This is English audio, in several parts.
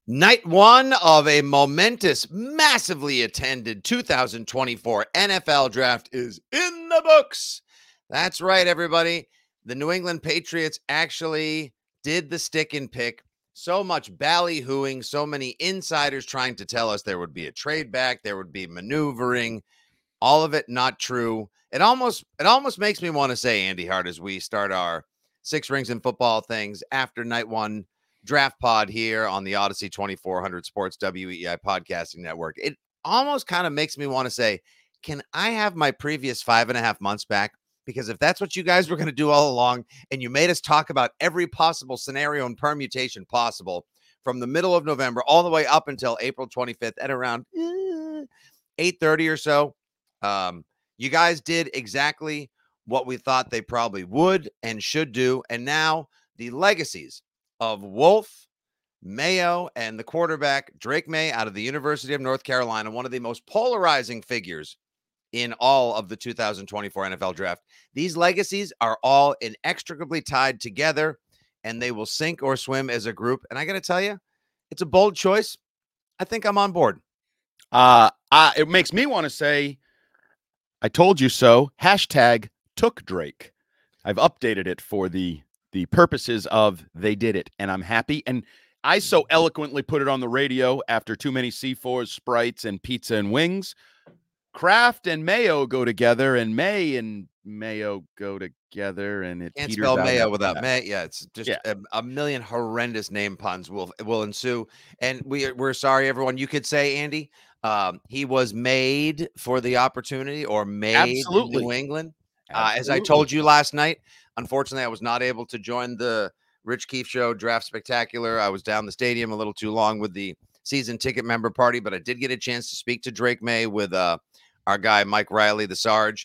Night one of a momentous, massively attended 2024 NFL draft is in the books. That's right, everybody. The New England Patriots actually did the stick and pick. So much ballyhooing, so many insiders trying to tell us there would be a trade back, there would be maneuvering. All of it not true. It almost makes me want to say, Andy Hart, as we start our Six Rings in Football things after night one draft pod here on the Odyssey 2400 Sports WEI Podcasting Network. It almost kind of makes me want to say, can I have my previous 5.5 months back? Because if that's what you guys were going to do all along, and you made us talk about every possible scenario and permutation possible from the middle of November all the way up until April 25th at around 8:30 or so, you guys did exactly what we thought they probably would and should do. And now the legacies of Wolf, Mayo, and the quarterback Drake May out of the University of North Carolina, one of the most polarizing figures in all of the 2024 NFL draft. These legacies are all inextricably tied together, and they will sink or swim as a group. And I got to tell you, it's a bold choice. I think I'm on board. It makes me want to say, I told you so. Hashtag took Drake. I've updated it for the purposes of they did it, and I'm happy. And I so eloquently put it on the radio after too many C4s, Sprites, and pizza and wings. Kraft and Mayo go together, and May and Mayo go together, and it can't spell Mayo without May. Yeah, it's just a million horrendous name puns will ensue. And we're sorry, everyone. You could say, Andy, he was made for the opportunity, or made in New England. As I told you last night, unfortunately, I was not able to join the Rich Keefe Show Draft Spectacular. I was down the stadium a little too long with the season ticket member party, but I did get a chance to speak to Drake May with our guy, Mike Riley, the Sarge.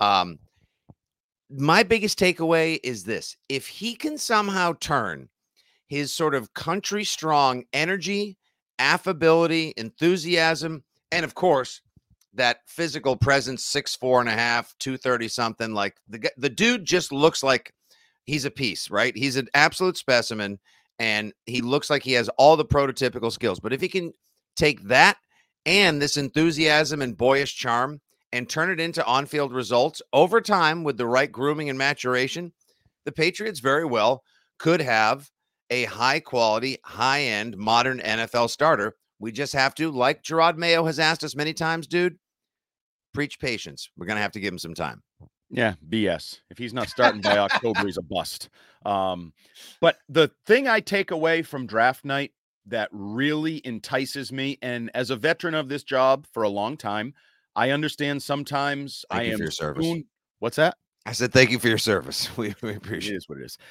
My biggest takeaway is this. If he can somehow turn his sort of country strong energy, affability, enthusiasm, and of course, that physical presence, 6'4.5", 230 something, like the dude just looks like he's a piece, right? He's an absolute specimen, and he looks like he has all the prototypical skills. But if he can take that and this enthusiasm and boyish charm and turn it into on-field results over time with the right grooming and maturation, the Patriots very well could have a high-quality, high-end, modern NFL starter. We just have to, like Gerard Mayo has asked us many times, dude, preach patience. We're going to have to give him some time. Yeah, BS. If he's not starting by October, he's a bust. But the thing I take away from draft night that really entices me, and as a veteran of this job for a long time, I understand sometimes Thank you for your service. What's that? I said, thank you for your service. We appreciate it. It is what it is.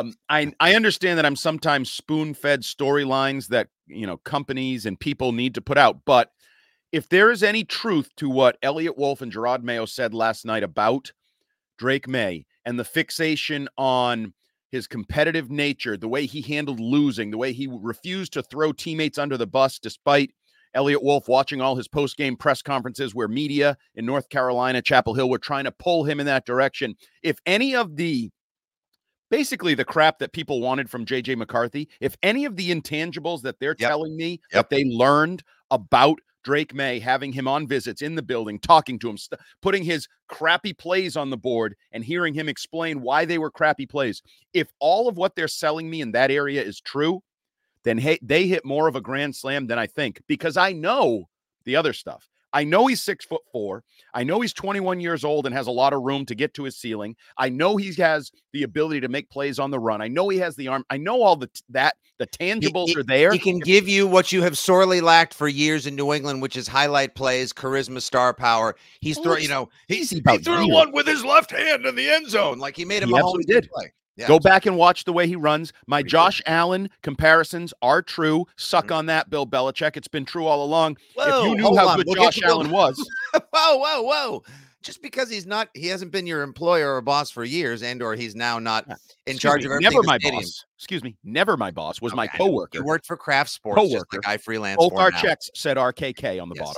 I understand that I'm sometimes spoon-fed storylines that, companies and people need to put out. But if there is any truth to what Elliot Wolf and Gerard Mayo said last night about Drake May and the fixation on his competitive nature, the way he handled losing, the way he refused to throw teammates under the bus, despite Elliot Wolf watching all his post-game press conferences where media in North Carolina, Chapel Hill, were trying to pull him in that direction. If any of basically the crap that people wanted from J.J. McCarthy, if any of the intangibles that they're telling me that they learned about Drake May, having him on visits in the building, talking to him, putting his crappy plays on the board and hearing him explain why they were crappy plays, if all of what they're selling me in that area is true, then they hit more of a grand slam than I think, because I know the other stuff. I know he's 6'4". I know he's 21 years old and has a lot of room to get to his ceiling. I know he has the ability to make plays on the run. I know he has the arm. I know all the tangibles are there. He can give you what you have sorely lacked for years in New England, which is highlight plays, charisma, star power. He's throw, he threw one with his left hand in the end zone, like he made him a home play. Yeah, go back and watch the way he runs. My Josh Allen comparisons are true. Suck on that, Bill Belichick. It's been true all along. Whoa, if you knew how good Josh Allen was. Whoa. Just because he hasn't been your employer or boss for years, or he's now not in charge of everything. Never my boss. Excuse me. Never my boss. Was my coworker. You worked for Kraft Sports, just like I freelance. Both our checks said RKK on the bottom.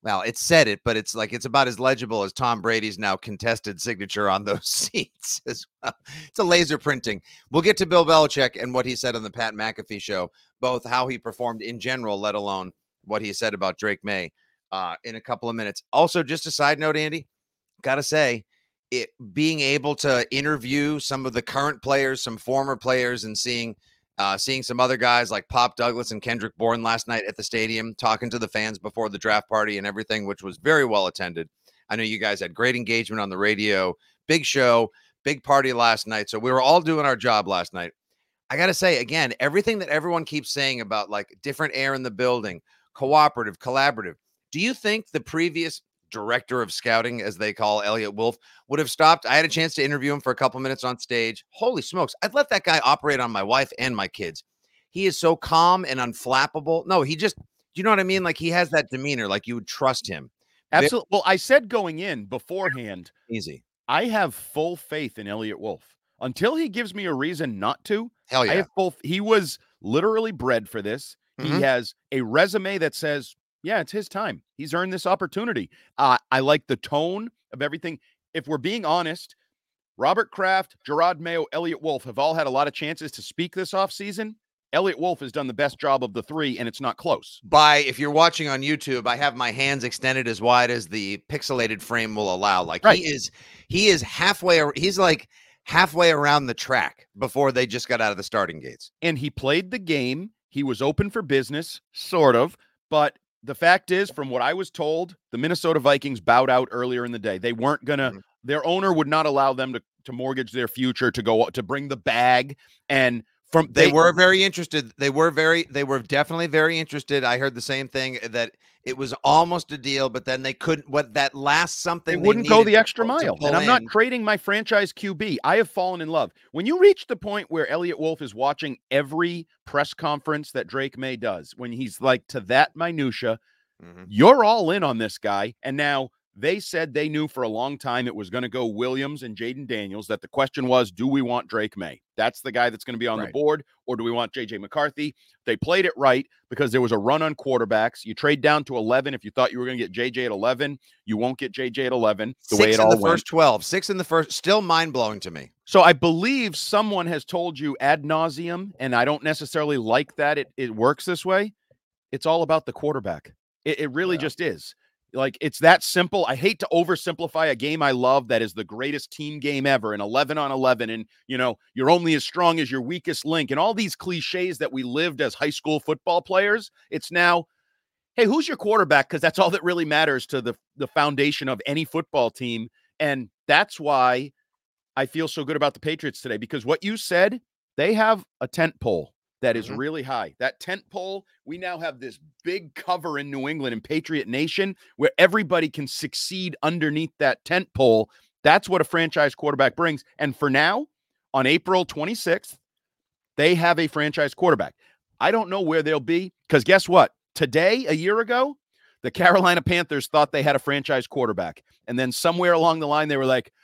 Well, it said it, but it's like it's about as legible as Tom Brady's now contested signature on those seats as well. It's a laser printing. We'll get to Bill Belichick and what he said on the Pat McAfee show, both how he performed in general, let alone what he said about Drake May, in a couple of minutes. Also, just a side note, Andy, gotta say, it being able to interview some of the current players, some former players, and seeing some other guys like Pop Douglas and Kendrick Bourne last night at the stadium, talking to the fans before the draft party and everything, which was very well attended. I know you guys had great engagement on the radio, big show, big party last night. So we were all doing our job last night. I got to say, again, everything that everyone keeps saying about like different air in the building, cooperative, collaborative. Do you think the previous director of scouting, as they call Elliot Wolf, would have stopped? I had a chance to interview him for a couple minutes on stage. Holy smokes. I'd let that guy operate on my wife and my kids. He is so calm and unflappable. No, he just, you know what I mean? Like he has that demeanor, like you would trust him. Absolutely. Well, I said going in beforehand, Easy. I have full faith in Elliot Wolf until he gives me a reason not to. Hell yeah. I have he was literally bred for this. Mm-hmm. He has a resume that says, yeah, it's his time. He's earned this opportunity. I like the tone of everything. If we're being honest, Robert Kraft, Jerod Mayo, Elliot Wolf have all had a lot of chances to speak this offseason. Elliot Wolf has done the best job of the three, and it's not close. If you're watching on YouTube, I have my hands extended as wide as the pixelated frame will allow. Like right. he is halfway. He's like halfway around the track before they just got out of the starting gates. And he played the game. He was open for business, sort of. But the fact is, from what I was told, the Minnesota Vikings bowed out earlier in the day. They weren't going to, their owner would not allow them to mortgage their future, to bring the bag. And they were very interested. They were definitely very interested. I heard the same thing, that it was almost a deal, but then they couldn't, that last something they wouldn't go the extra mile. And I'm not trading my franchise QB. I have fallen in love. When you reach the point where Elliot Wolf is watching every press conference that Drake May does, when he's like to that minutia, you're all in on this guy. And now they said they knew for a long time it was going to go Williams and Jaden Daniels, that the question was, do we want Drake May? That's the guy that's going to be on the board, or do we want JJ McCarthy? They played it right because there was a run on quarterbacks. You trade down to 11. If you thought you were going to get JJ at 11, you won't get JJ at 11 the way it all went. 6 in the first 12, 6 in the first, still mind-blowing to me. So I believe someone has told you ad nauseum, and I don't necessarily like that it works this way. It's all about the quarterback. It really just is. Like, it's that simple. I hate to oversimplify a game I love that is the greatest team game ever, an 11 on 11, and, you know, you're only as strong as your weakest link, and all these cliches that we lived as high school football players. It's now, hey, who's your quarterback? Because that's all that really matters to the foundation of any football team. And that's why I feel so good about the Patriots today, because what you said, they have a tent pole that is really high. That tent pole, we now have this big cover in New England and Patriot Nation where everybody can succeed underneath that tent pole. That's what a franchise quarterback brings. And for now, on April 26th, they have a franchise quarterback. I don't know where they'll be, because guess what? Today, a year ago, the Carolina Panthers thought they had a franchise quarterback. And then somewhere along the line, they were like,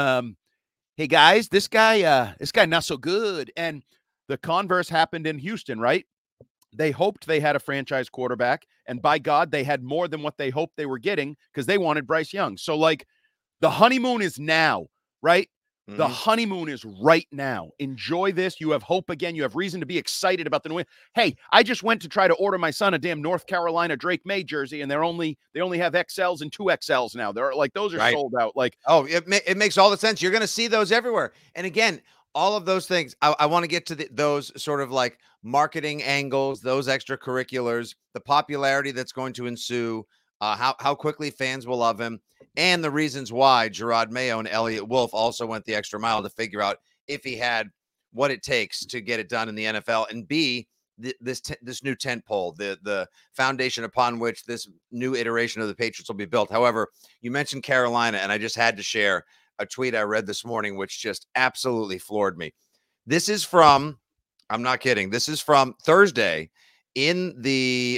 hey guys, this guy not so good. And the converse happened in Houston, right? They hoped they had a franchise quarterback, and by God, they had more than what they hoped they were getting, because they wanted Bryce Young. So, like, the honeymoon is now, right? The honeymoon is right now. Enjoy this. You have hope again. You have reason to be excited about the new. Hey, I just went to try to order my son a damn North Carolina Drake May jersey, and they only have XLs and 2XLs now. They're like, those are sold out. Like, oh, it makes all the sense. You're going to see those everywhere. And again, all of those things, I want to get to those sort of like marketing angles, those extracurriculars, the popularity that's going to ensue, how quickly fans will love him, and the reasons why Jerod Mayo and Elliot Wolf also went the extra mile to figure out if he had what it takes to get it done in the NFL, and B, this new tent pole, the foundation upon which this new iteration of the Patriots will be built. However, you mentioned Carolina, and I just had to share a tweet I read this morning, which just absolutely floored me. This is from, I'm not kidding, this is from Thursday in the,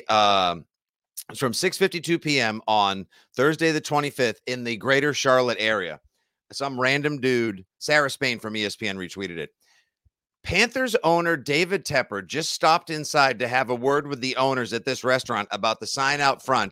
it's from 6:52 p.m. on Thursday the 25th in the greater Charlotte area. Some random dude, Sarah Spain from ESPN, retweeted it. Panthers owner David Tepper just stopped inside to have a word with the owners at this restaurant about the sign out front.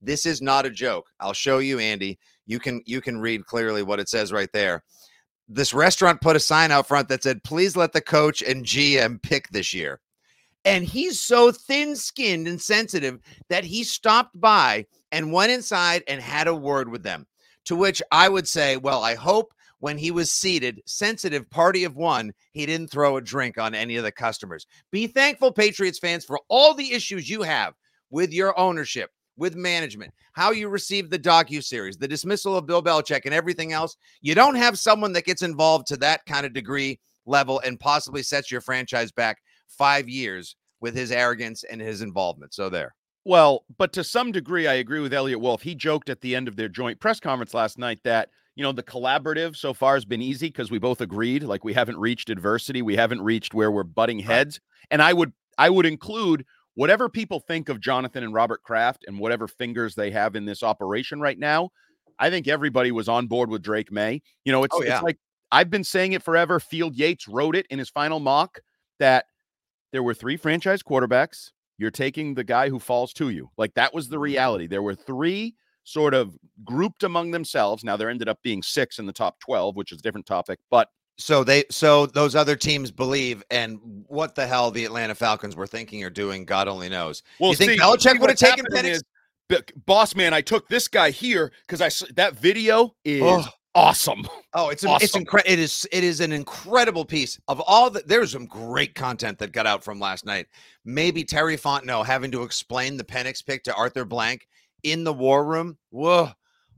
This is not a joke. I'll show you, Andy. You can read clearly what it says right there. This restaurant put a sign out front that said, "Please let the coach and GM pick this year." And he's so thin-skinned and sensitive that he stopped by and went inside and had a word with them. To which I would say, well, I hope when he was seated, sensitive party of one, he didn't throw a drink on any of the customers. Be thankful, Patriots fans, for all the issues you have with your ownership, with management, how you received the docuseries, the dismissal of Bill Belichick, and everything else. You don't have someone that gets involved to that kind of degree level and possibly sets your franchise back 5 years with his arrogance and his involvement. So there. Well, but to some degree, I agree with Elliot Wolf. He joked at the end of their joint press conference last night that, the collaborative so far has been easy because we both agreed, like we haven't reached adversity. We haven't reached where we're butting heads. And I would include whatever people think of Jonathan and Robert Kraft and whatever fingers they have in this operation right now. I think everybody was on board with Drake May. It's like I've been saying it forever. Field Yates wrote it in his final mock that there were 3 franchise quarterbacks. You're taking the guy who falls to you. Like, that was the reality. There were 3 sort of grouped among themselves. Now there ended up being 6 in the top 12, which is a different topic, but so those other teams believe, and what the hell the Atlanta Falcons were thinking or doing, God only knows. Well, you think Belichick would have taken Penix? Boss man, I took this guy here because that video is awesome. Oh, it's incredible. It is an incredible piece of all that. There's some great content that got out from last night. Maybe Terry Fontenot having to explain the Penix pick to Arthur Blank in the war room. Whoa.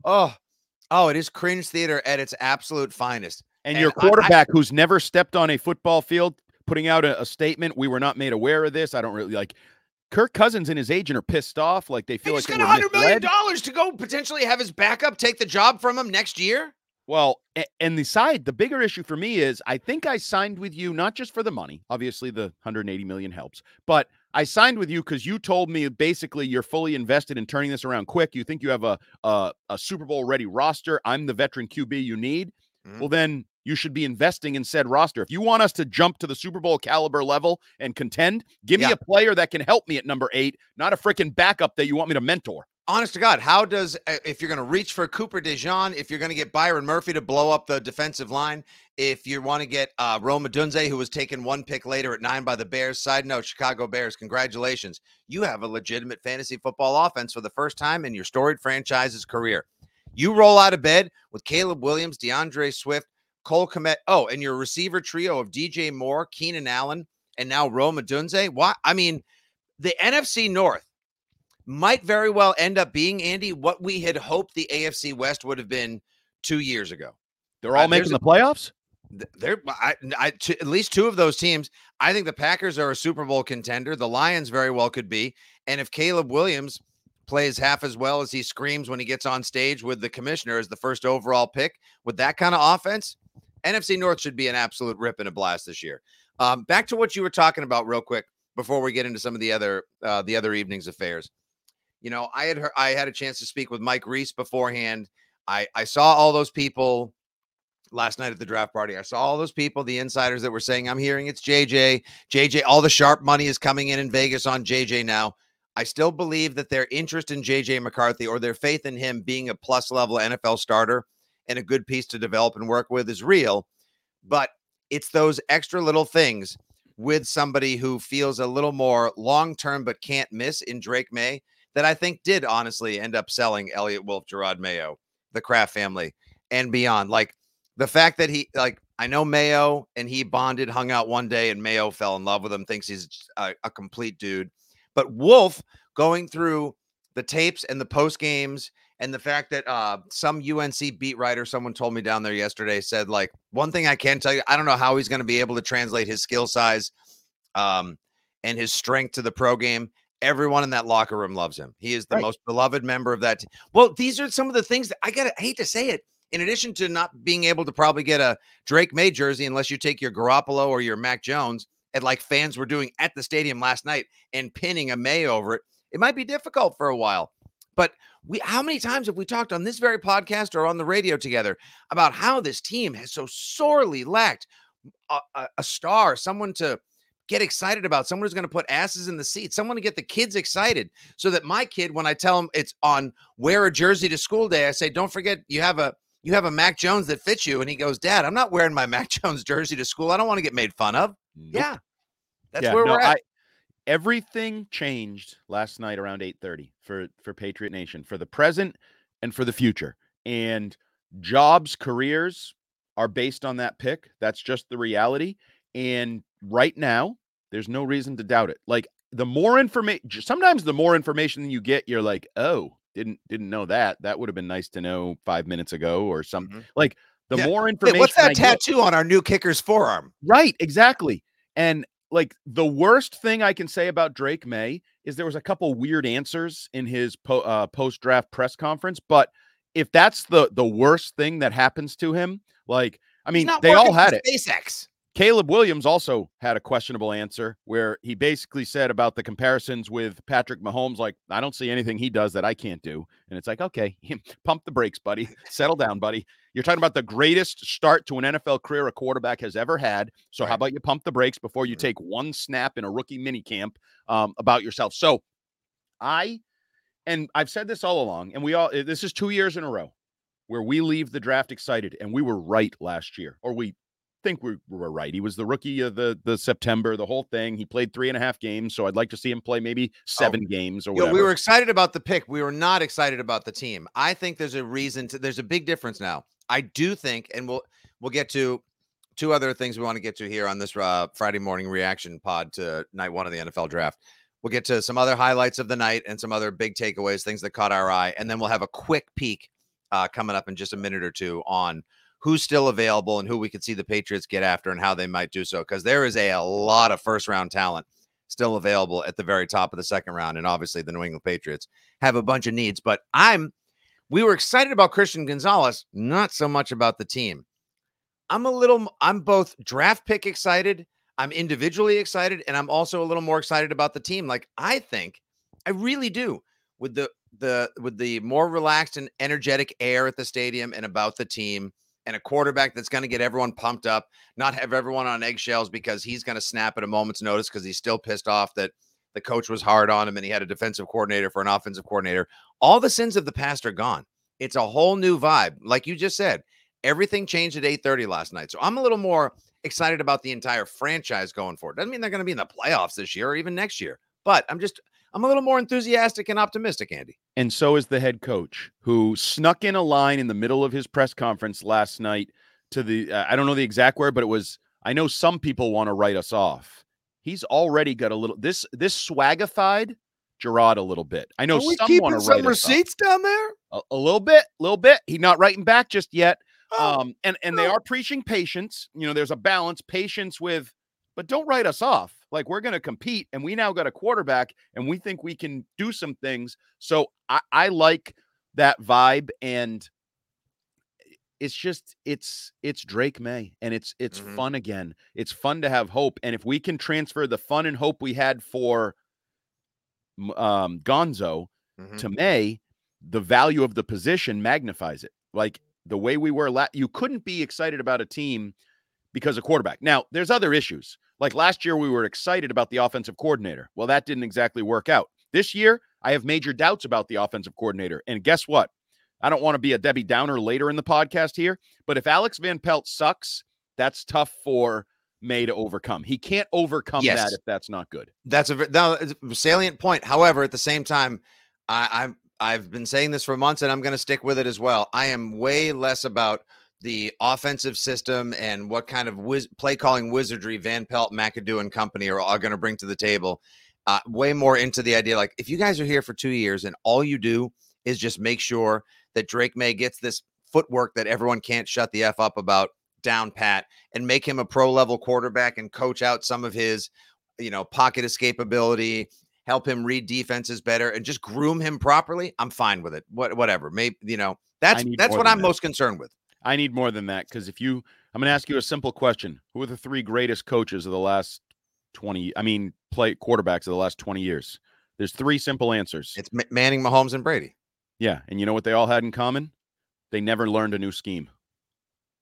Oh, it is cringe theater at its absolute finest. And your quarterback who's never stepped on a football field putting out a statement, "We were not made aware of this." I don't really like. Kirk Cousins and his agent are pissed off. Like, they feel like he's got $100 million to go potentially have his backup take the job from him next year. Well, and the bigger issue for me is I think I signed with you not just for the money. Obviously, the $180 million helps. But I signed with you because you told me basically you're fully invested in turning this around quick. You think you have a Super Bowl-ready roster. I'm the veteran QB you need. Mm-hmm. Well, then you should be investing in said roster. If you want us to jump to the Super Bowl caliber level and contend, give me a player that can help me at number 8, not a freaking backup that you want me to mentor. Honest to God, how does, if you're going to reach for Cooper DeJean, if you're going to get Byron Murphy to blow up the defensive line, if you want to get Rome Odunze, who was taken 1 pick later at 9 by the Bears. Side note, Chicago Bears, congratulations. You have a legitimate fantasy football offense for the first time in your storied franchise's career. You roll out of bed with Caleb Williams, DeAndre Swift, Cole Kmet, and your receiver trio of DJ Moore, Keenan Allen, and now Rome Odunze. Why? I mean, the NFC North might very well end up being, Andy, what we had hoped the AFC West would have been 2 years ago. They're all making the playoffs? At least 2 of those teams. I think the Packers are a Super Bowl contender. The Lions very well could be. And if Caleb Williams plays half as well as he screams when he gets on stage with the commissioner as the first overall pick, with that kind of offense, NFC North should be an absolute rip and a blast this year. Back to what you were talking about real quick before we get into some of the other evening's affairs. I had a chance to speak with Mike Reese beforehand. I saw all those people last night at the draft party. I saw all those people, the insiders that were saying, I'm hearing it's JJ, all the sharp money is coming in Vegas on JJ now. I still believe that their interest in JJ McCarthy, or their faith in him being a plus level NFL starter and a good piece to develop and work with, is real. But it's those extra little things with somebody who feels a little more long-term but can't miss in Drake May that I think did honestly end up selling Elliot Wolf, Jerod Mayo, the Kraft family, and beyond. Like, the fact that I know Mayo and he bonded, hung out one day, and Mayo fell in love with him, thinks he's a complete dude. But Wolf going through the tapes and the post games, and the fact that some UNC beat writer, someone told me down there yesterday, said, like, one thing I can tell you, I don't know how he's going to be able to translate his skill size and his strength to the pro game. Everyone in that locker room loves him. He is the most beloved member of that. Well, these are some of the things that I hate to say it. In addition to not being able to probably get a Drake May jersey unless you take your Garoppolo or your Mac Jones, and like fans were doing at the stadium last night and pinning a May over it, it might be difficult for a while. But how many times have we talked on this very podcast or on the radio together about how this team has so sorely lacked a star, someone to get excited about, someone who's going to put asses in the seats, someone to get the kids excited so that my kid, when I tell him it's on wear a jersey to school day, I say, don't forget you have a Mac Jones that fits you. And he goes, Dad, I'm not wearing my Mac Jones jersey to school. I don't want to get made fun of. Nope. Yeah. That's where we're at. Everything changed last night around 8:30 for Patriot Nation, for the present and for the future. And jobs, careers are based on that pick. That's just the reality. And right now, there's no reason to doubt it. Like, the more information, sometimes the more information you get, you're like, oh, didn't know that. That would have been nice to know 5 minutes ago or something. Mm-hmm. Like, the more information. Hey, what's that tattoo on our new kicker's forearm? Right, exactly. And like, the worst thing I can say about Drake May is there was a couple weird answers in his post-draft press conference. But if that's the worst thing that happens to him, like, I mean, they all had it. SpaceX. Caleb Williams also had a questionable answer where he basically said about the comparisons with Patrick Mahomes, like, I don't see anything he does that I can't do. And it's like, okay, pump the brakes, buddy. Settle down, buddy. You're talking about the greatest start to an NFL career a quarterback has ever had. So how about you pump the brakes before you take one snap in a rookie minicamp about yourself? So I've said this all along, and this is 2 years in a row where we leave the draft excited, and we were right last year, or we think we were right. He was the rookie of the September, the whole thing. He played 3.5 games, so I'd like to see him play maybe 7 games or whatever. We were excited about the pick. We were not excited about the team. I think there's a big difference now. I do think, and we'll get to 2 other things we want to get to here on this Friday morning reaction pod to night 1 of the NFL draft. We'll get to some other highlights of the night and some other big takeaways, things that caught our eye, and then we'll have a quick peek coming up in just a minute or two on who's still available and who we could see the Patriots get after and how they might do so, because there is a lot of first-round talent still available at the very top of the second round, and obviously the New England Patriots have a bunch of needs. But we were excited about Christian Gonzalez, not so much about the team. I'm both draft pick excited, I'm individually excited, and I'm also a little more excited about the team. Like, I really do, with the more relaxed and energetic air at the stadium and about the team, and a quarterback that's going to get everyone pumped up, not have everyone on eggshells because he's going to snap at a moment's notice because he's still pissed off that the coach was hard on him and he had a defensive coordinator for an offensive coordinator. All the sins of the past are gone. It's a whole new vibe. Like you just said, everything changed at 8:30 last night. So I'm a little more excited about the entire franchise going forward. Doesn't mean they're going to be in the playoffs this year or even next year, but I'm a little more enthusiastic and optimistic, Andy. And so is the head coach, who snuck in a line in the middle of his press conference last night to the, I don't know the exact word, but it was, I know some people want to write us off. He's already got a little, this swagified Gerard a little bit. I know some want to write some receipts down there. A little bit. He's not writing back just yet. And they are preaching patience. You know, there's a balance, patience with, but don't write us off. Like, we're going to compete, and we now got a quarterback, and we think we can do some things. So I like that vibe, and it's just it's Drake May, and it's fun again. It's fun to have hope, and if we can transfer the fun and hope we had for Gonzo to May, the value of the position magnifies it. Like, the way we were, you couldn't be excited about a team because of quarterback. Now, there's other issues. Like last year, we were excited about the offensive coordinator. Well, that didn't exactly work out. This year, I have major doubts about the offensive coordinator. And guess what? I don't want to be a Debbie Downer later in the podcast here, but if Alex Van Pelt sucks, that's tough for May to overcome. He can't overcome that if that's not good. That's a salient point. However, at the same time, I've been saying this for months, and I'm going to stick with it as well. I am way less about the offensive system and what kind of play calling wizardry Van Pelt, McAdoo, and company are all going to bring to the table. Way more into the idea, like, if you guys are here for 2 years and all you do is just make sure that Drake May gets this footwork that everyone can't shut the F up about down pat, and make him a pro level quarterback and coach out some of his, pocket escapability, help him read defenses better, and just groom him properly, I'm fine with it. Whatever. Maybe, that's what I'm most concerned with. I need more than that, because I'm going to ask you a simple question. Who are the 3 greatest coaches of the last quarterbacks of the last 20 years? There's 3 simple answers. It's Manning, Mahomes, and Brady. Yeah. And you know what they all had in common? They never learned a new scheme.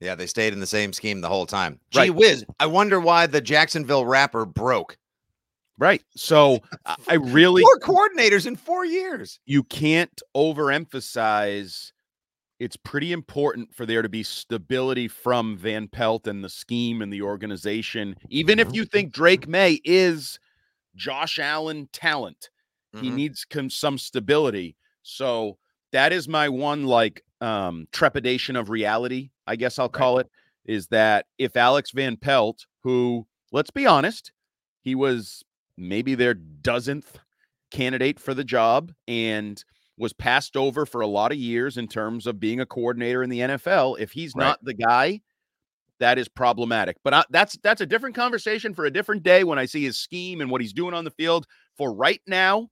Yeah, they stayed in the same scheme the whole time. Gee Right. whiz, I wonder why the Jacksonville Rapper broke. Right. So I really 4 coordinators in 4 years. You can't overemphasize. It's pretty important for there to be stability from Van Pelt and the scheme and the organization. Even if you think Drake May is Josh Allen talent, he needs some stability. So that is my one trepidation of reality, I guess I'll call it, is that if Alex Van Pelt, who, let's be honest, he was maybe their dozenth candidate for the job and was passed over for a lot of years in terms of being a coordinator in the NFL. If he's not the guy, that is problematic. But that's a different conversation for a different day when I see his scheme and what he's doing on the field. For right now,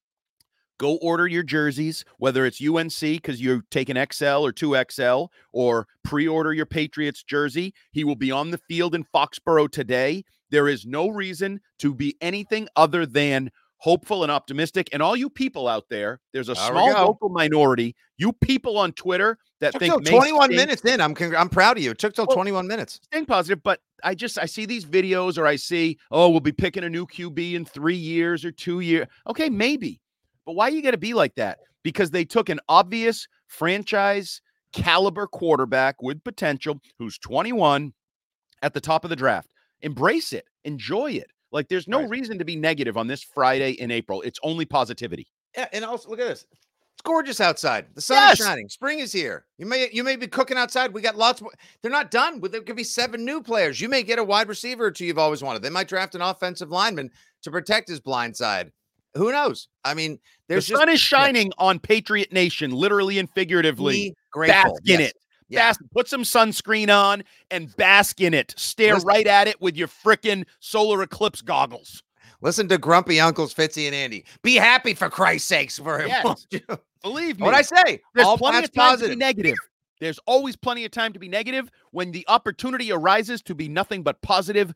go order your jerseys, whether it's UNC because you're taking XL or 2XL, or pre-order your Patriots jersey. He will be on the field in Foxborough today. There is no reason to be anything other than hopeful and optimistic. And all you people out there, there's a small vocal minority, you people on Twitter that think 21 minutes in. I'm proud of you. It took till 21 minutes. Staying positive, but I see these videos, or I see, we'll be picking a new QB in 3 years or 2 years. Okay, maybe. But why you got to be like that? Because they took an obvious franchise caliber quarterback with potential who's 21 at the top of the draft. Embrace it. Enjoy it. Like, there's no reason to be negative on this Friday in April. It's only positivity. Yeah, and also look at this. It's gorgeous outside. The sun is shining. Spring is here. You may be cooking outside. We got lots more. They're not done. There could be 7 new players. You may get a wide receiver or 2 you've always wanted. They might draft an offensive lineman to protect his blind side. Who knows? I mean, the sun is shining on Patriot Nation, literally and figuratively. Bask in it. Yeah. Put some sunscreen on and bask in it. Stare right at it with your frickin' solar eclipse goggles. Listen to grumpy uncles Fitzy and Andy. Be happy, for Christ's sakes, for him. Yes. Believe me. What I say? There's plenty of time to be negative. There's always plenty of time to be negative. When the opportunity arises to be nothing but positive,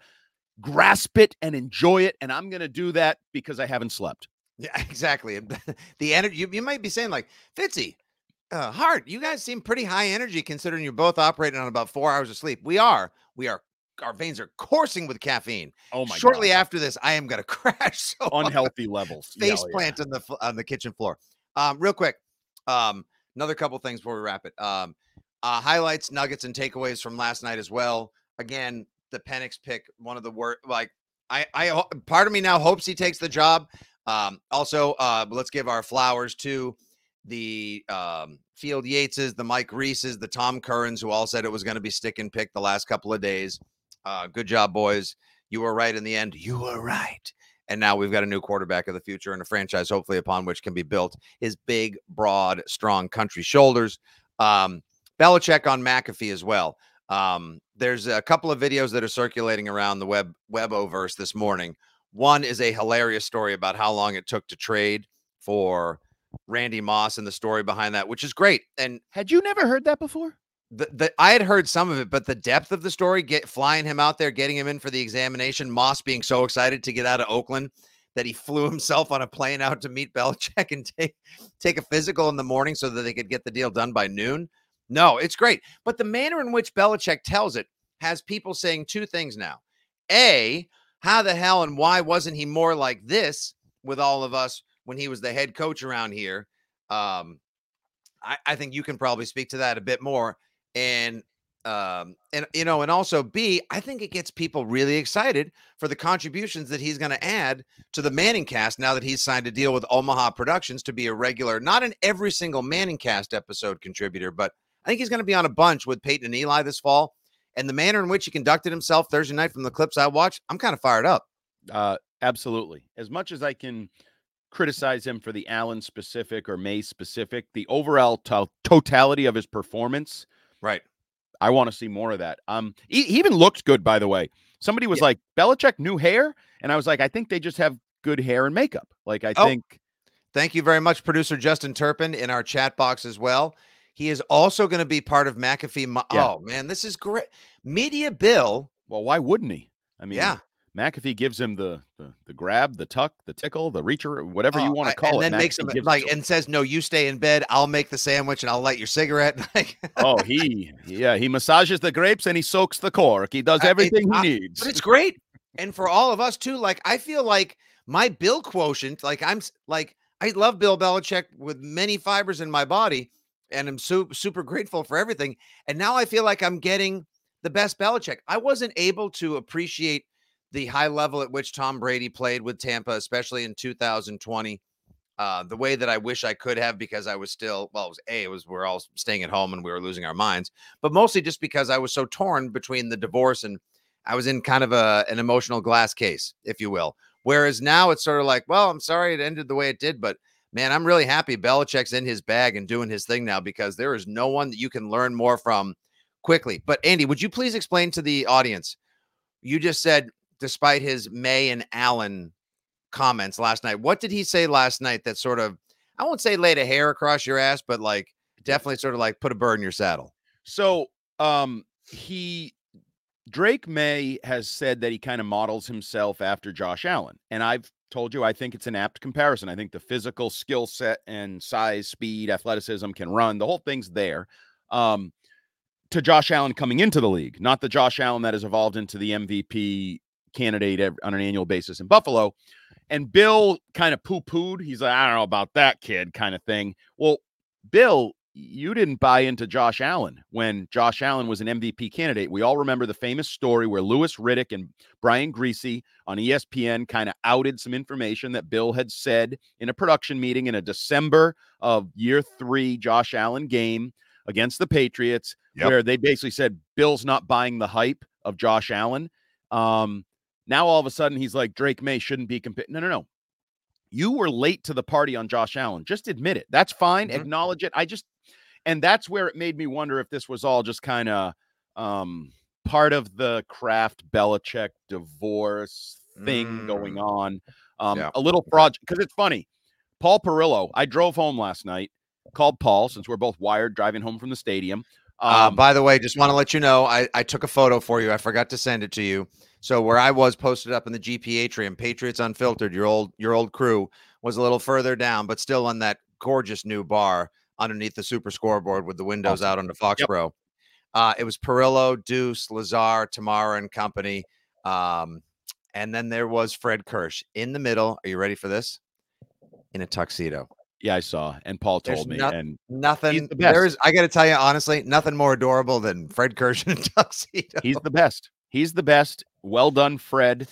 grasp it and enjoy it. And I'm going to do that because I haven't slept. Yeah, exactly. The energy, you might be saying like, Fitzy, Hart, you guys seem pretty high energy considering you're both operating on about 4 hours of sleep. We are. Our veins are coursing with caffeine. Oh my God. Shortly after this, I am going to crash. So unhealthy levels. Face plant on the kitchen floor. Real quick. Another couple things before we wrap it. Highlights, nuggets, and takeaways from last night as well. Again, the Penix pick, one of the worst. Like, I part of me now hopes he takes the job. Also, let's give our flowers to the Field Yateses, the Mike Reeses, the Tom Currans, who all said it was going to be stick and pick the last couple of days. Good job, boys. You were right in the end. You were right. And now we've got a new quarterback of the future and a franchise, hopefully, upon which can be built his big, broad, strong country shoulders. Belichick on McAfee as well. There's a couple of videos that are circulating around the Weboverse this morning. One is a hilarious story about how long it took to trade for Randy Moss and the story behind that, which is great. And had you never heard that before? I had heard some of it, but the depth of the story, flying him out there, getting him in for the examination, Moss being so excited to get out of Oakland that he flew himself on a plane out to meet Belichick and take a physical in the morning so that they could get the deal done by noon. No, it's great. But the manner in which Belichick tells it has people saying 2 things now. A, how the hell and why wasn't he more like this with all of us when he was the head coach around here? I think you can probably speak to that a bit more. And also B, I think it gets people really excited for the contributions that he's going to add to the Manning cast now that he's signed a deal with Omaha Productions to be a regular, not in every single Manning cast episode contributor, but I think he's going to be on a bunch with Peyton and Eli this fall. And the manner in which he conducted himself Thursday night from the clips I watched, I'm kind of fired up. Absolutely. As much as I can criticize him for the Allen specific or May specific, the overall totality of his performance, right? I want to see more of that. He even looked good, by the way. Somebody was like, Belichick, new hair? And I was like, I think they just have good hair and makeup. Like, I think. Thank you very much, producer Justin Turpin, in our chat box as well. He is also going to be part of McAfee. Oh, man, this is great. Media Bill. Well, why wouldn't he? I mean, McAfee gives him the grab, the tuck, the tickle, the reacher, whatever you want to call and it. then makes him like and says, "No, you stay in bed. I'll make the sandwich and I'll light your cigarette." Oh, he massages the grapes and he soaks the cork. He does everything he needs. But it's great, and for all of us too. Like I feel like my Bill quotient. Like I love Bill Belichick with many fibers in my body, and I'm super grateful for everything. And now I feel like I'm getting the best Belichick. I wasn't able to appreciate the high level at which Tom Brady played with Tampa, especially in 2020, the way that I wish I could have, because I was still, well, we're all staying at home and we were losing our minds, but mostly just because I was so torn between the divorce and I was in kind of an emotional glass case, if you will. Whereas now it's sort of like, well, I'm sorry it ended the way it did, but man, I'm really happy Belichick's in his bag and doing his thing now, because there is no one that you can learn more from quickly. But Andy, would you please explain to the audience? You just said, despite his May and Allen comments last night, what did he say last night that sort of, I won't say laid a hair across your ass, but like definitely sort of like put a bird in your saddle? So Drake May has said that he kind of models himself after Josh Allen. And I've told you, I think it's an apt comparison. I think the physical skill set and size, speed, athleticism, can run, the whole thing's there. To Josh Allen coming into the league, not the Josh Allen that has evolved into the MVP candidate on an annual basis in Buffalo. And Bill kind of poo-pooed. He's like, I don't know about that kid, kind of thing. Well, Bill, you didn't buy into Josh Allen when Josh Allen was an MVP candidate. We all remember the famous story where Louis Riddick and Brian Griese on ESPN kind of outed some information that Bill had said in a production meeting in a December of year 3 Josh Allen game against the Patriots, where they basically said Bill's not buying the hype of Josh Allen. Now all of a sudden he's like, Drake May shouldn't be competing. No. You were late to the party on Josh Allen. Just admit it. That's fine. Mm-hmm. Acknowledge it. And that's where it made me wonder if this was all just kind of part of the Kraft Belichick divorce thing going on. A little fraud, because it's funny. Paul Perillo, I drove home last night, called Paul, since we're both wired driving home from the stadium. By the way, just want to let you know, I took a photo for you. I forgot to send it to you. So where I was posted up in the GP Atrium, Patriots Unfiltered, your old crew was a little further down, but still on that gorgeous new bar underneath the super scoreboard with the windows out onto Foxborough. It was Perillo, Deuce, Lazar, Tamara, and company. And then there was Fred Kirsch in the middle. Are you ready for this? In a tuxedo. Yeah, I saw. And Paul told me. And nothing. I got to tell you, honestly, nothing more adorable than Fred Kirsch in a tuxedo. He's the best. He's the best. Well done, Fred.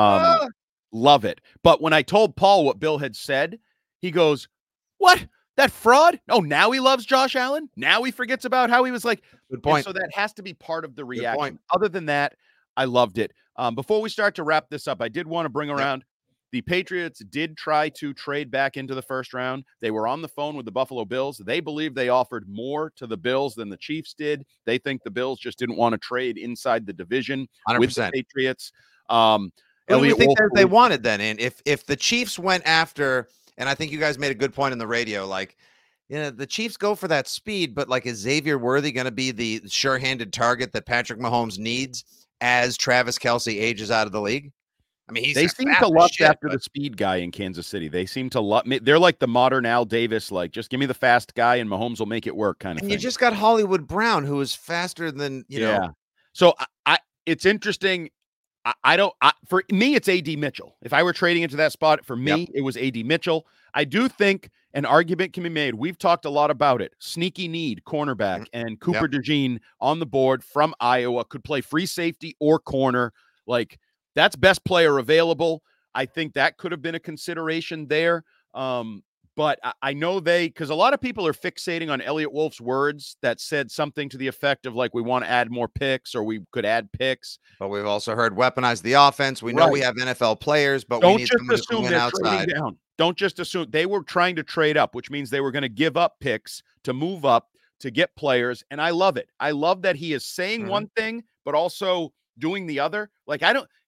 Love it. But when I told Paul what Bill had said, he goes, what? That fraud? Oh, now he loves Josh Allen? Now he forgets about how he was like. Good point. And so that has to be part of the reaction. Other than that, I loved it. Before we start to wrap this up, I did want to bring around the Patriots did try to trade back into the first round. They were on the phone with the Buffalo Bills. They believe they offered more to the Bills than the Chiefs did. They think the Bills just didn't want to trade inside the division 100%. With the Patriots. What do you think that they wanted then? And if the Chiefs went after, and I think you guys made a good point in the radio, like, the Chiefs go for that speed, but like, is Xavier Worthy going to be the sure-handed target that Patrick Mahomes needs as Travis Kelce ages out of the league? I mean, they seem to lust after the speed guy in Kansas City. They seem to love. They're like the modern Al Davis, like, just give me the fast guy and Mahomes will make it work kind of thing. You just got Hollywood Brown, who is faster than, you know. So it's interesting. For me, it's A.D. Mitchell. If I were trading into that spot, for me, it was A.D. Mitchell. I do think an argument can be made. We've talked a lot about it. Sneaky need, cornerback, and Cooper DeJean on the board from Iowa could play free safety or corner. Like, that's best player available. I think that could have been a consideration there. But I know because a lot of people are fixating on Elliott Wolf's words that said something to the effect of, like, we want to add more picks or we could add picks. But we've also heard weaponize the offense. We know we have NFL players, but we need someone to win outside. Don't just assume. They were trying to trade up, which means they were going to give up picks to move up to get players. And I love it. I love that he is saying one thing, but also doing the other. Like,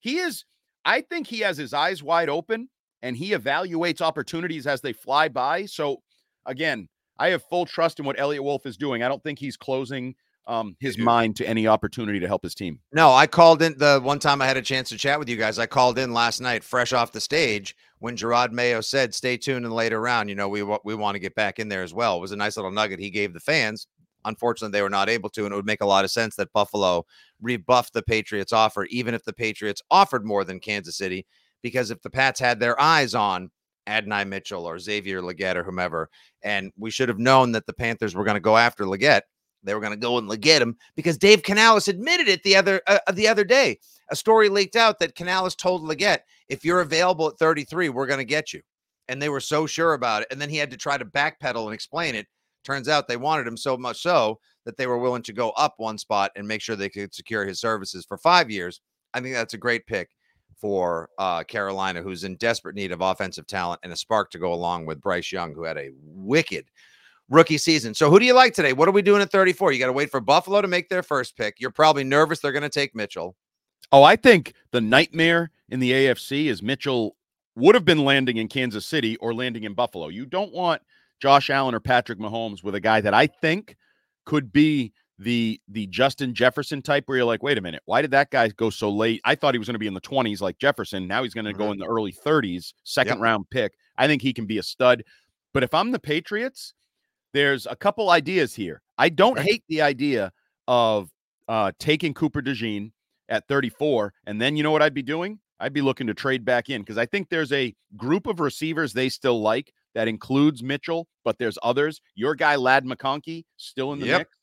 I think he has his eyes wide open and he evaluates opportunities as they fly by. So again, I have full trust in what Elliott Wolf is doing. I don't think he's closing his mind to any opportunity to help his team. No, I called in the one time I had a chance to chat with you guys. I called in last night, fresh off the stage, when Gerard Mayo said, "Stay tuned in the later round. You know, we want to get back in there as well." It was a nice little nugget he gave the fans. Unfortunately, they were not able to, and it would make a lot of sense that Buffalo rebuffed the Patriots' offer, even if the Patriots offered more than Kansas City, because if the Pats had their eyes on Adonai Mitchell or Xavier Legette or whomever, and we should have known that the Panthers were going to go after Legette. They were going to go and get him because Dave Canales admitted it the other day. A story leaked out that Canales told Legette, "If you're available at 33, we're going to get you." And they were so sure about it. And then he had to try to backpedal and explain it. Turns out they wanted him so much so that they were willing to go up one spot and make sure they could secure his services for 5 years. I think that's a great pick for Carolina, who's in desperate need of offensive talent and a spark to go along with Bryce Young, who had a wicked rookie season. So who do you like today? What are we doing at 34? You got to wait for Buffalo to make their first pick. You're probably nervous they're going to take Mitchell. Oh, I think the nightmare in the AFC is Mitchell would have been landing in Kansas City or landing in Buffalo. You don't want Josh Allen or Patrick Mahomes with a guy that I think could be the Justin Jefferson type, where you're like, wait a minute, why did that guy go so late? I thought he was going to be in the 20s like Jefferson. Now he's going to go in the early 30s, second round pick. I think he can be a stud. But if I'm the Patriots, there's a couple ideas here. I don't hate the idea of taking Cooper DeJean at 34. And then you know what I'd be doing? I'd be looking to trade back in because I think there's a group of receivers they still like that includes Mitchell, but there's others. Your guy, Ladd McConkey, still in the mix.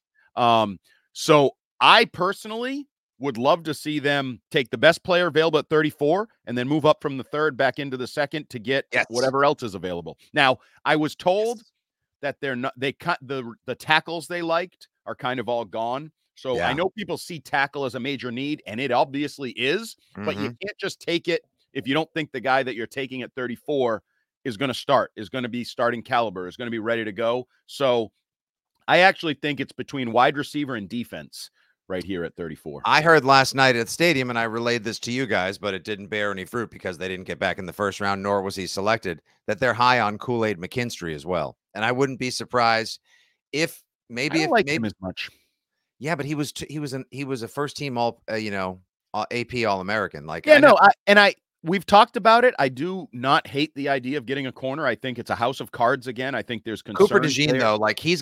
So I personally would love to see them take the best player available at 34 and then move up from the third back into the second to get whatever else is available. Now, I was told that they cut the tackles they liked are kind of all gone. So I know people see tackle as a major need, and it obviously is, but you can't just take it if you don't think the guy that you're taking at 34 is going to be starting caliber, is going to be ready to go. So I actually think it's between wide receiver and defense right here at 34. I heard last night at the stadium, and I relayed this to you guys, but it didn't bear any fruit because they didn't get back in the first round, nor was he selected, that they're high on Kool-Aid McKinstry as well. And I wouldn't be surprised if maybe him as much. Yeah, but he was a first team AP All-American. Like, we've talked about it. I do not hate the idea of getting a corner. I think it's a house of cards again. I think there's concerns. Cooper DeJean though, like he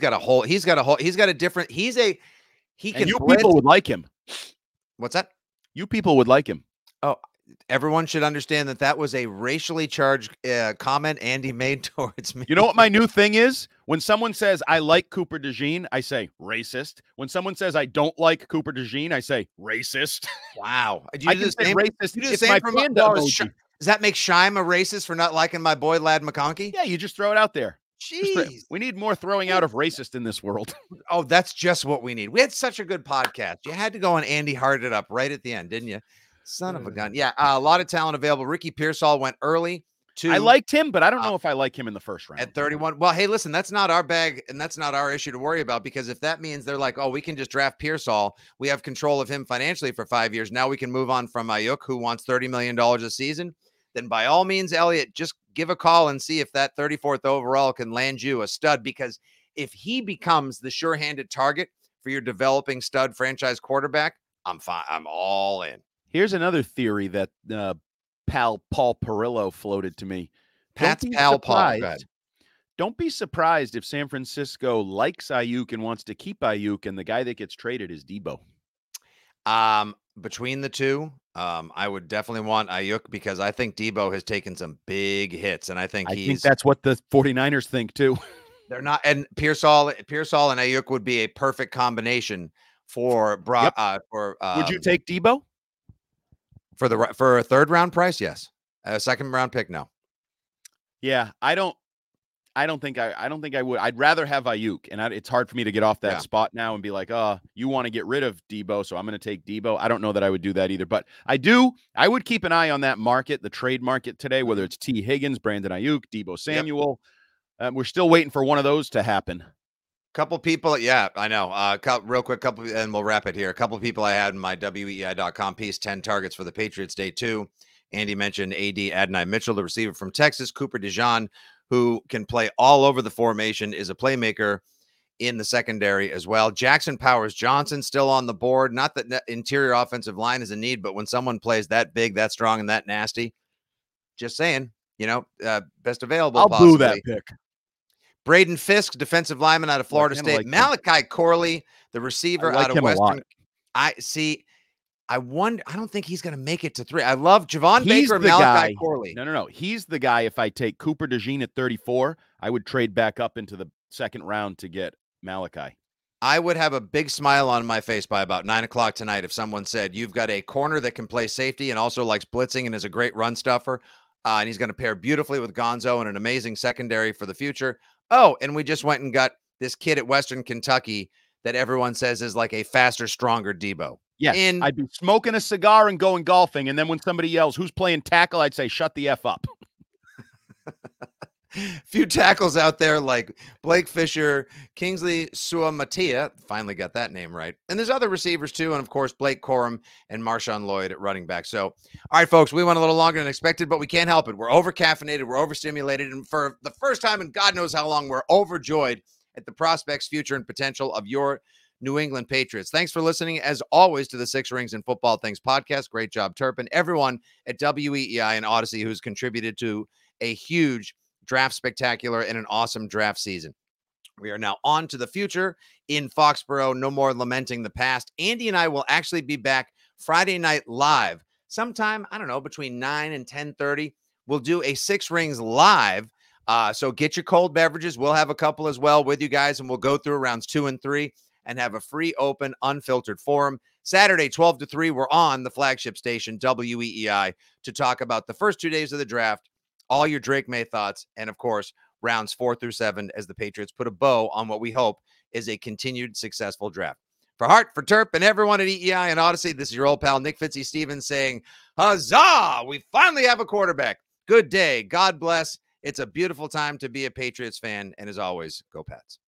can. You people would like him. What's that? You people would like him. Oh, everyone should understand that was a racially charged comment Andy made towards me. You know what my new thing is? When someone says, I like Cooper DeJean, I say racist. When someone says, I don't like Cooper DeJean, I say racist. Wow. I can say racist. It's my panda emoji. Does that make Scheim a racist for not liking my boy, Ladd McConkey? Yeah, you just throw it out there. Jeez. We need more throwing out of racist in this world. Oh, that's just what we need. We had such a good podcast. You had to go and Andy hard it up right at the end, didn't you? Son of a gun. Yeah, a lot of talent available. Ricky Pearsall went early. I liked him, but I don't know if I like him in the first round. At 31. Well, hey, listen, that's not our bag, and that's not our issue to worry about, because if that means they're like, oh, we can just draft Pearsall, we have control of him financially for 5 years. Now we can move on from Ayuk, who wants $30 million a season. Then by all means, Elliot, just give a call and see if that 34th overall can land you a stud, because if he becomes the sure-handed target for your developing stud franchise quarterback, I'm fine. I'm all in. Here's another theory that pal Paul Perillo floated to me. Pat's pal Paul. Don't be surprised if San Francisco likes Ayuk and wants to keep Ayuk, and the guy that gets traded is Debo. Between the two, I would definitely want Ayuk, because I think Debo has taken some big hits, and I think that's what the 49ers think too. They're not, and Pearsall and Ayuk would be a perfect combination for would you take Debo for a third round price? Yes. A second round pick? No. Yeah, I don't think I would. I'd rather have Ayuk, and it's hard for me to get off that spot now and be like, you want to get rid of Debo, so I'm going to take Debo. I don't know that I would do that either, but I would keep an eye on that market, the trade market today, whether it's T. Higgins, Brandon Ayuk, Debo Samuel. We're still waiting for one of those to happen. Couple people, yeah, I know. Real quick, and we'll wrap it here. A couple people I had in my WEI.com piece, 10 targets for the Patriots day 2. Andy mentioned Adonai Mitchell, the receiver from Texas. Cooper DeJean, who can play all over the formation, is a playmaker in the secondary as well. Jackson Powers Johnson still on the board. Not that the interior offensive line is a need, but when someone plays that big, that strong, and that nasty, just saying, best available. I'll possibly. boo that pick. Braden Fisk, defensive lineman out of Florida State. Like Malachi Corley, the receiver out of Western. I don't think he's going to make it to 3. I love Javon Baker and Malachi Corley. No. He's the guy. If I take Cooper DeJean at 34, I would trade back up into the second round to get Malachi. I would have a big smile on my face by about 9:00 tonight if someone said, you've got a corner that can play safety and also likes blitzing and is a great run stuffer. And he's going to pair beautifully with Gonzo and an amazing secondary for the future. Oh, and we just went and got this kid at Western Kentucky that everyone says is like a faster, stronger Debo. Yes, I'd be smoking a cigar and going golfing. And then when somebody yells, who's playing tackle? I'd say, shut the F up. Few tackles out there like Blake Fisher, Kingsley Suamatia, finally got that name right. And there's other receivers too. And of course, Blake Corum and Marshawn Lloyd at running back. So, all right, folks, we went a little longer than expected, but we can't help it. We're over-caffeinated, we're overstimulated. And for the first time in God knows how long, we're overjoyed at the prospects, future, and potential of your New England Patriots. Thanks for listening, as always, to the Six Rings and Football Things podcast. Great job, Turpin. Everyone at WEEI and Odyssey who's contributed to a huge draft spectacular and an awesome draft season. We are now on to the future in Foxborough. No more lamenting the past. Andy and I will actually be back Friday night live sometime, I don't know, between 9 and 10:30. We'll do a Six Rings live. So get your cold beverages. We'll have a couple as well with you guys, and we'll go through rounds 2 and 3 and have a free, open, unfiltered forum. Saturday, 12 to 3, we're on the flagship station, WEEI, to talk about the first 2 days of the draft, all your Drake May thoughts, and of course, rounds 4 through 7 as the Patriots put a bow on what we hope is a continued successful draft. For Hart, for Terp, and everyone at EEI and Odyssey, this is your old pal Nick Fitzy Stevens saying, huzzah! We finally have a quarterback. Good day. God bless. It's a beautiful time to be a Patriots fan. And as always, go Pats.